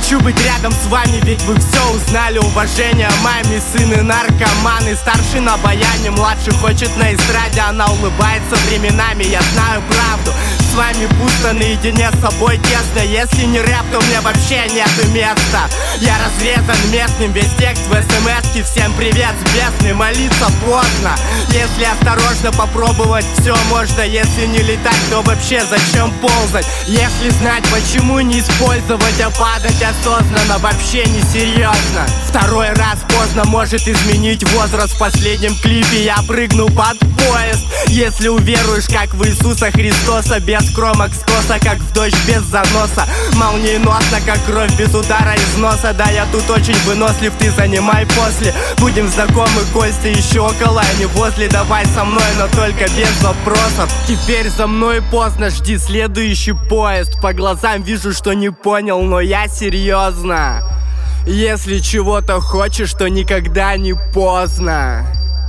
Хочу быть рядом с вами, ведь вы все узнали. Уважение маме, сыны наркоманы. Старший на баяне, младший хочет на эстраде. Она улыбается временами, я знаю правду. С вами пусто, наедине с собой тесно. Если не рэп, то мне вообще нету места. Я разрезан местным, весь текст в смс-ке. Всем привет с бездны, молиться поздно. Если осторожно попробовать, все можно. Если не летать, то вообще зачем ползать? Если знать, почему не использовать, а падать осознанно, вообще не серьезно. Второй раз поздно может изменить возраст. В последнем клипе я прыгну под поезд. Если уверуешь, как в Иисуса Христоса, без кромок скоса, как в дождь без заноса, молниеносно, как кровь без удара из носа. Да, я тут очень вынослив, ты занимай после. Будем знакомы, Костя, еще около, а не возле. Давай со мной, но только без вопросов. Теперь за мной поздно, жди следующий поезд. По глазам вижу, что не понял, но я серьезно. Если чего-то хочешь, то никогда не поздно.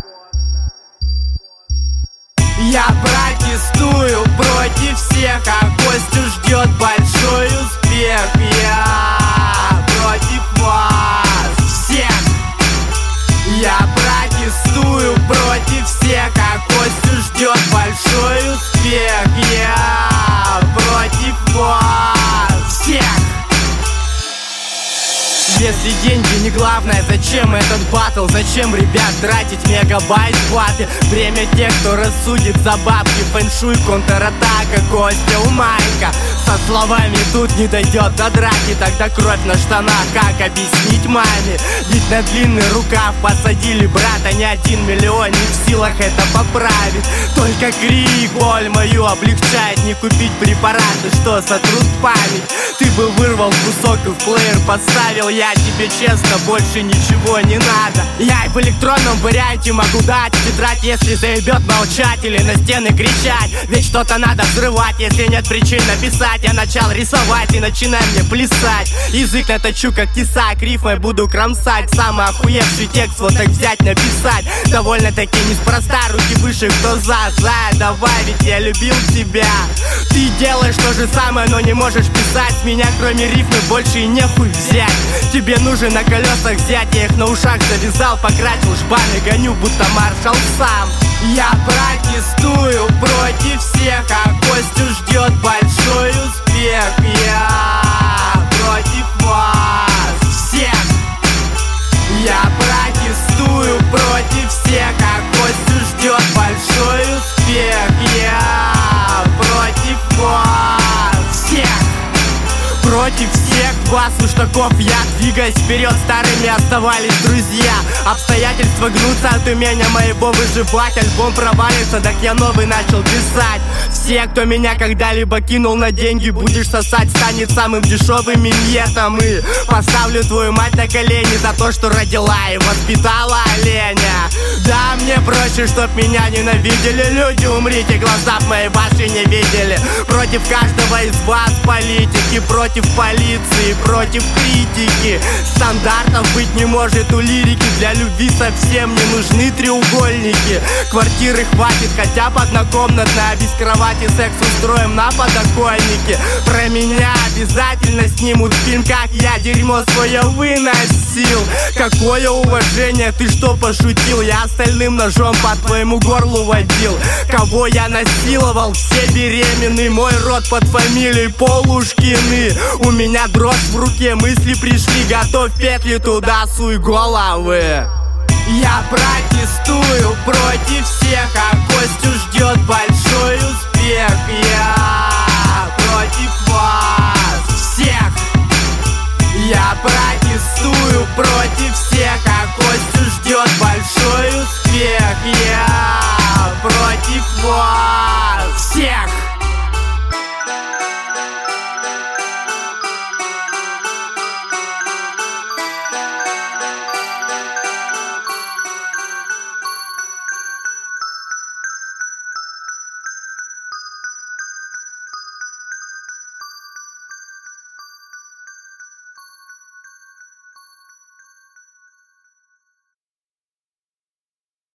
Я протестую против всех, а Костю ждет большой успех. Я против вас всех. Я протестую против всех, а Костю ждет большой успех. Я против вас всех. Если деньги не главное, зачем этот баттл? Зачем, ребят, тратить мегабайт в баты? Время тех, кто рассудит за бабки. Фэншуй, контратака, Костя у Майка. Со словами тут не дойдет до драки. Тогда кровь на штанах, как объяснить маме? Ведь на длинный рукав посадили брата. Ни 1 миллион не в силах это поправить. Только крик, боль мою облегчает. Не купить препараты, что сотрут память. Ты бы вырвал кусок и в плеер поставил. Я тебе честно, больше ничего не надо. Я и в электронном варианте могу дать тетрадь, если заебет молчать или на стены кричать. Ведь что-то надо взрывать, если нет причин написать. Я начал рисовать и начинай мне плясать. Язык наточу как тесак, рифмой буду кромсать. Самый охуевший текст вот так взять, написать. Довольно-таки неспроста, руки выше, кто за. Давай, ведь я любил тебя. Ты делаешь то же самое, но не можешь писать. С меня кроме рифмы больше и нехуй взять. Тебе нужен на колесах взять, я их на ушах завязал, покрасил жбаны, гоню, будто маршал сам. Я протестую против всех, а Костю ждет большой успех. Я против вас всех. Я протестую против всех, а Костю ждет большой успех. Я против вас всех. Против всех вас, уштаков, я двигаясь вперед, старыми оставались друзья. Обстоятельства гнутся от умения моего выживать. Альбом провалится, так я новый начал писать. Все, кто меня когда-либо кинул на деньги, будешь сосать, станет самым дешевым миньетом. И поставлю твою мать на колени за то, что родила и воспитала оленя. Да, мне проще, чтоб меня ненавидели люди. Умрите, глаза б мои ваши не видели. Против каждого из вас политики, против полиции, против критики. Стандартов быть не может у лирики. Для любви совсем не нужны треугольники. Квартиры хватит, хотя бы однокомнатная. А без кровати секс устроим на подоконнике. Про меня обязательно снимут фильм, как я дерьмо свое выносил. Какое уважение, ты что пошутил? Я остальным ножом по твоему горлу водил. Кого я насиловал, все беременны. Мой род под фамилией Полушкины. У меня дрожь в руке, мысли пришли. Готовь петли, туда суй головы. Я протестую против всех, а Костю ждет большой успех. Я против вас всех. Я протестую против всех, а Костю ждет большой успех.